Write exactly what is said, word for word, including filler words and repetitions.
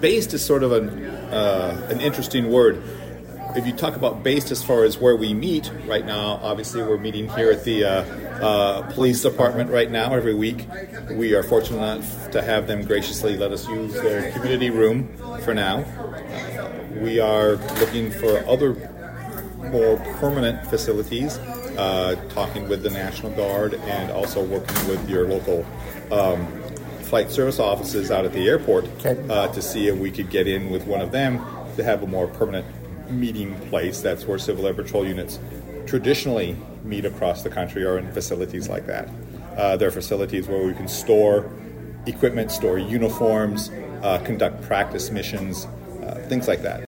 based is sort of an uh, an interesting word. If you talk about based as far as where we meet right now, obviously we're meeting here at the uh, uh, police department right now every week. We are fortunate enough to have them graciously let us use their community room for now. Uh, we are looking for other more permanent facilities, uh, talking with the National Guard and also working with your local um, flight service offices out at the airport okay. uh, to see if we could get in with one of them to have a more permanent meeting place. That's where Civil Air Patrol units traditionally meet across the country, or in facilities like that. Uh, there are facilities where we can store equipment, store uniforms, uh, conduct practice missions, uh, things like that.